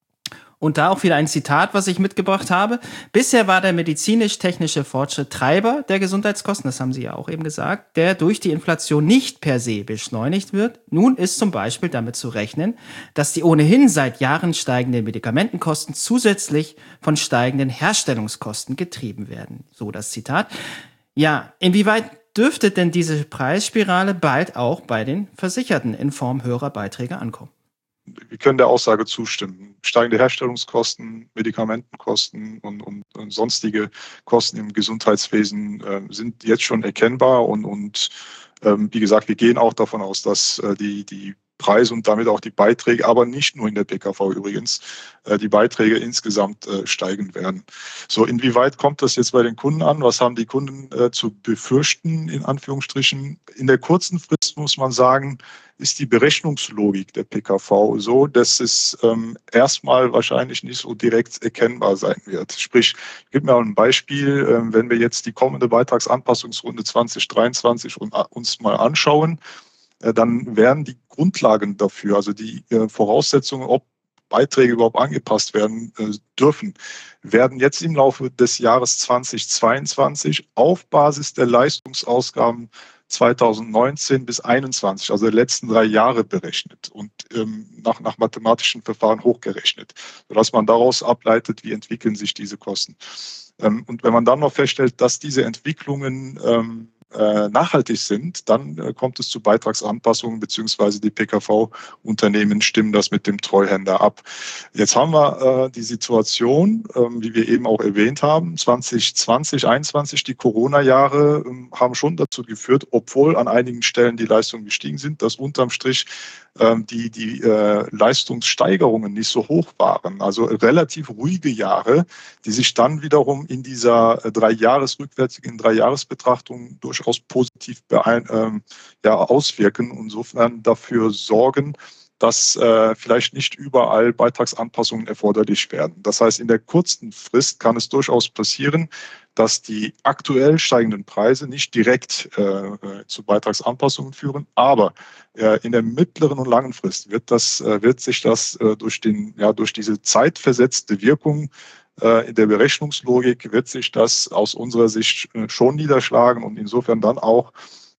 Und da auch wieder ein Zitat, was ich mitgebracht habe. Bisher war der medizinisch-technische Fortschritt Treiber der Gesundheitskosten, das haben Sie ja auch eben gesagt, der durch die Inflation nicht per se beschleunigt wird. Nun ist zum Beispiel damit zu rechnen, dass die ohnehin seit Jahren steigenden Medikamentenkosten zusätzlich von steigenden Herstellungskosten getrieben werden. So das Zitat. Ja, inwieweit dürfte denn diese Preisspirale bald auch bei den Versicherten in Form höherer Beiträge ankommen? Wir können der Aussage zustimmen. Steigende Herstellungskosten, Medikamentenkosten und, und, und sonstige Kosten im Gesundheitswesen äh, sind jetzt schon erkennbar. Und, und ähm, wie gesagt, wir gehen auch davon aus, dass äh, die, die Preise und damit auch die Beiträge, aber nicht nur in der P K V übrigens, äh, die Beiträge insgesamt äh, steigen werden. So, inwieweit kommt das jetzt bei den Kunden an? Was haben die Kunden äh, zu befürchten, in Anführungsstrichen? In der kurzen Frist muss man sagen, ist die Berechnungslogik der P K V so, dass es ähm, erstmal wahrscheinlich nicht so direkt erkennbar sein wird. Sprich, ich gebe mir mal ein Beispiel, ähm, wenn wir jetzt die kommende Beitragsanpassungsrunde zwanzig dreiundzwanzig und, uh, uns mal anschauen, äh, dann werden die Grundlagen dafür, also die äh, Voraussetzungen, ob Beiträge überhaupt angepasst werden äh, dürfen, werden jetzt im Laufe des Jahres zwanzig zweiundzwanzig auf Basis der Leistungsausgaben zweitausendneunzehn bis einundzwanzig, also die letzten drei Jahre berechnet und ähm, nach, nach mathematischen Verfahren hochgerechnet, sodass man daraus ableitet, wie entwickeln sich diese Kosten. Ähm, und wenn man dann noch feststellt, dass diese Entwicklungen ähm, äh, nachhaltig sind, dann äh, kommt es zu Beitragsanpassungen, beziehungsweise die P K V-Unternehmen stimmen das mit dem Treuhänder ab. Jetzt haben wir äh, die Situation, ähm, wie wir eben auch erwähnt haben, zwanzig zwanzig, einundzwanzig, die Corona-Jahre ähm, haben schon dazu geführt, obwohl an einigen Stellen die Leistungen gestiegen sind, dass unterm Strich ähm, die, die äh, Leistungssteigerungen nicht so hoch waren. Also relativ ruhige Jahre, die sich dann wiederum in dieser äh, Drei-Jahres-, rückwärtigen Drei-Jahres-Betrachtung durchaus positiv beein, ähm, ja, auswirken und insofern dafür sorgen, dass äh, vielleicht nicht überall Beitragsanpassungen erforderlich werden. Das heißt, in der kurzen Frist kann es durchaus passieren, dass die aktuell steigenden Preise nicht direkt äh, zu Beitragsanpassungen führen, aber äh, in der mittleren und langen Frist wird, das, äh, wird sich das äh, durch, den, ja, durch diese zeitversetzte Wirkung in der Berechnungslogik wird sich das aus unserer Sicht schon niederschlagen und insofern dann auch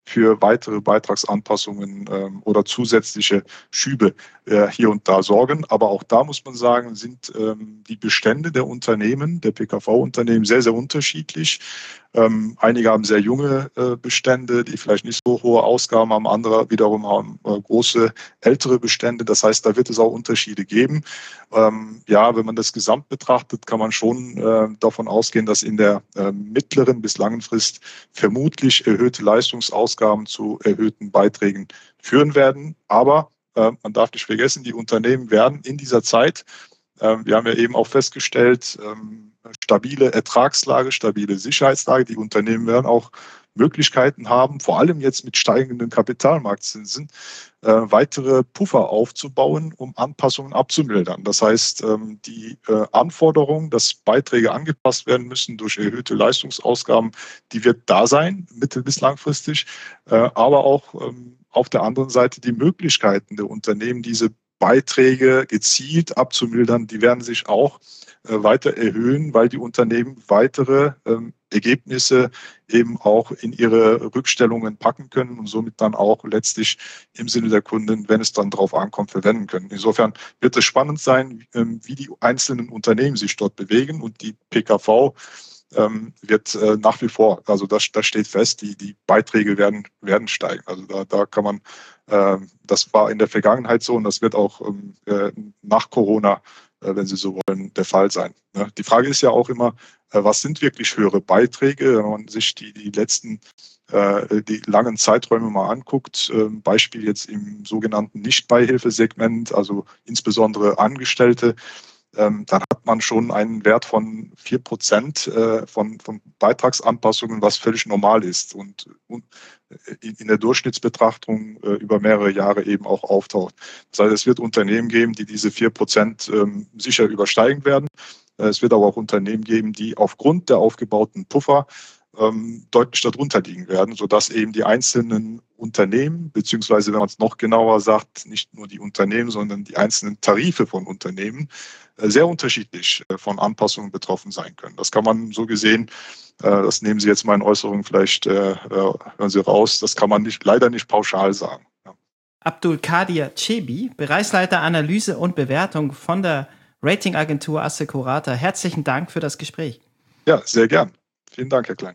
für weitere Beitragsanpassungen ähm, oder zusätzliche Schübe äh, hier und da sorgen. Aber auch da muss man sagen, sind ähm, die Bestände der Unternehmen, der P K V-Unternehmen sehr, sehr unterschiedlich. Ähm, einige haben sehr junge äh, Bestände, die vielleicht nicht so hohe Ausgaben haben. Andere wiederum haben äh, große, ältere Bestände. Das heißt, da wird es auch Unterschiede geben. Ähm, ja, wenn man das gesamt betrachtet, kann man schon äh, davon ausgehen, dass in der äh, mittleren bis langen Frist vermutlich erhöhte Leistungsausgaben zu erhöhten Beiträgen führen werden. Aber äh, man darf nicht vergessen, die Unternehmen werden in dieser Zeit, äh, wir haben ja eben auch festgestellt, ähm, stabile Ertragslage, stabile Sicherheitslage. Die Unternehmen werden auch Möglichkeiten haben, vor allem jetzt mit steigenden Kapitalmarktzinsen, äh, weitere Puffer aufzubauen, um Anpassungen abzumildern. Das heißt, ähm, die äh, Anforderung, dass Beiträge angepasst werden müssen durch erhöhte Leistungsausgaben, die wird da sein, mittel- bis langfristig, äh, aber auch ähm, auf der anderen Seite die Möglichkeiten der Unternehmen, diese Beiträge gezielt abzumildern, die werden sich auch äh, weiter erhöhen, weil die Unternehmen weitere ähm, Ergebnisse eben auch in ihre Rückstellungen packen können und somit dann auch letztlich im Sinne der Kunden, wenn es dann darauf ankommt, verwenden können. Insofern wird es spannend sein, ähm, wie die einzelnen Unternehmen sich dort bewegen, und die P K V ähm, wird äh, nach wie vor, also das, das steht fest, die, die Beiträge werden, werden steigen. Also da, da kann man, äh, das war in der Vergangenheit so und das wird auch ähm, äh, nach Corona, äh, wenn Sie so wollen, der Fall sein. Ne? Die Frage ist ja auch immer, äh, was sind wirklich höhere Beiträge? Wenn man sich die, die letzten äh, die langen Zeiträume mal anguckt, äh, Beispiel jetzt im sogenannten Nicht-Beihilfesegment, also insbesondere Angestellte, Ähm, dann hat man schon einen Wert von vier Prozent äh, von, von Beitragsanpassungen, was völlig normal ist und, und in, in der Durchschnittsbetrachtung äh, über mehrere Jahre eben auch auftaucht. Das heißt, es wird Unternehmen geben, die diese vier Prozent ähm, sicher übersteigen werden. Äh, es wird aber auch Unternehmen geben, die aufgrund der aufgebauten Puffer ähm, deutlich darunter liegen werden, sodass eben die einzelnen Unternehmen, beziehungsweise wenn man es noch genauer sagt, nicht nur die Unternehmen, sondern die einzelnen Tarife von Unternehmen äh, sehr unterschiedlich äh, von Anpassungen betroffen sein können. Das kann man so gesehen, äh, das nehmen Sie jetzt mal in Äußerungen vielleicht, äh, hören Sie raus, das kann man nicht, leider nicht pauschal sagen. Ja. Abdulkadir Cebi, Bereichsleiter Analyse und Bewertung von der Ratingagentur Assekurata. Herzlichen Dank für das Gespräch. Ja, sehr gern. Vielen Dank, Herr Klein.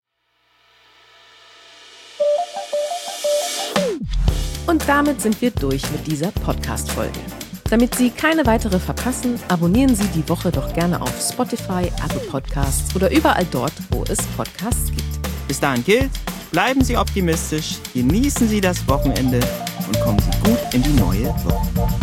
Und damit sind wir durch mit dieser Podcast-Folge. Damit Sie keine weitere verpassen, abonnieren Sie die Woche doch gerne auf Spotify, Apple Podcasts oder überall dort, wo es Podcasts gibt. Bis dahin gilt, bleiben Sie optimistisch, genießen Sie das Wochenende und kommen Sie gut in die neue Woche.